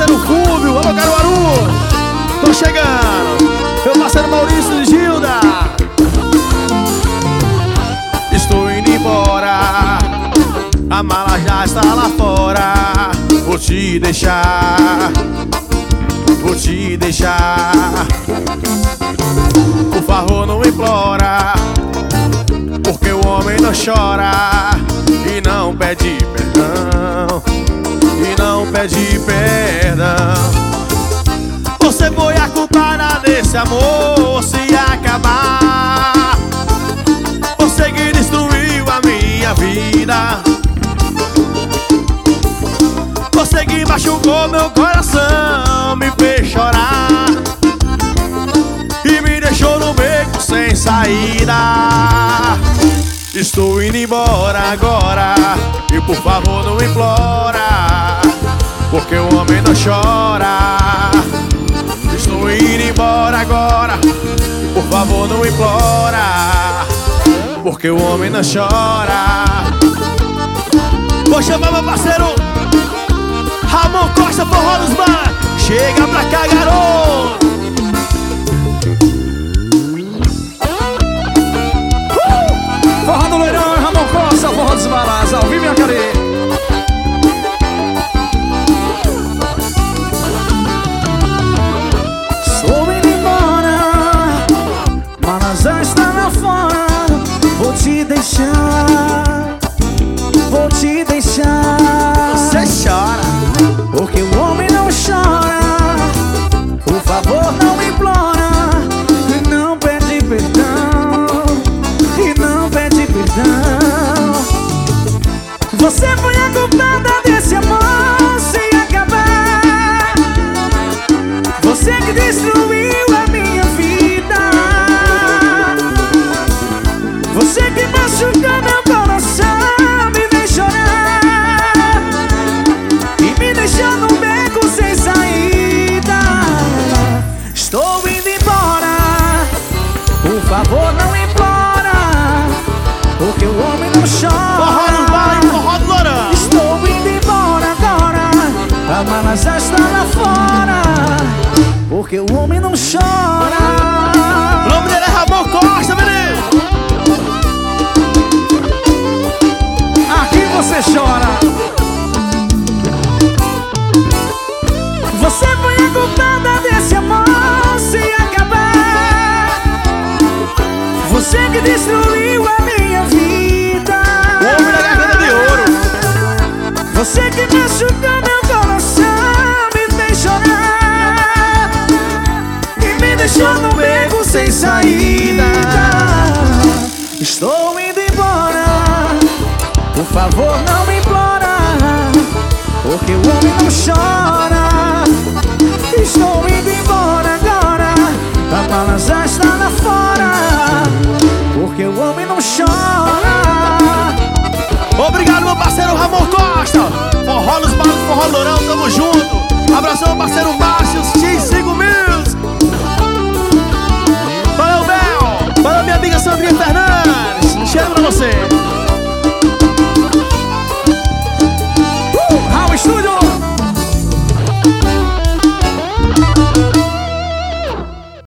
parceiro Fúvio, alô Caruaru, tô chegando. Meu parceiro Maurício de Gilda. Estou indo embora, a mala já está lá fora. Vou te deixar, vou te deixar. Por favor, não implora, porque o homem não chora e não pede perdão, e não pede perdão. Você foi a culpada desse amor se acabar. Você que destruiu a minha vida, você que machucou meu coração, me fez chorar e me deixou no beco sem saída. Estou indo embora agora, e por favor não implora, porque o homem não chora. Estou indo embora agora, e por favor não implora, porque o homem não chora. Vou chamar meu parceiro Ramon Costa, Forró dos Bar. Chega pra cá, garoto. Forró do Loirão, Ramon Costa, Forró dos Balas, ao vivo, minha carinha. Estou indo embora, mas já está lá fora. Vou te deixar, vou te deixar. Você chora, porque o homem não chora. Por favor, não implora, e não pede perdão, e não pede perdão. Você foi a culpada desse amor se acabar. Você que destruiu a minha vida, você que machucou meu coração, me fez chorar e me deixou no beco sem saída. Estou indo embora, por favor não implora, porque o homem não Forró chora. do Bar e Forró do Loirão. Estou indo embora agora, a mala já está lá fora, porque o homem não chora. O nome dele é Ramon Costa, menino. Aqui você chora. Você foi a culpada desse amor se acabar. Você que destruiu a minha vida, O homem da garganta de ouro. você que machucou meu coração, me fez chorar e me deixou no beco sem saída. Estou indo embora, por favor não me implora, porque o homem não chora. Estou indo embora agora, a mala já está lá fora, porque o homem não chora. Obrigado, meu parceiro Ramon Costa. Forró nos Bares, Forró do Loirão, tamo junto. Abração, meu parceiro Márcio, X5 Mills. Valeu, Bel. Valeu, minha amiga Sandrinha Fernandes. Cheiro pra você.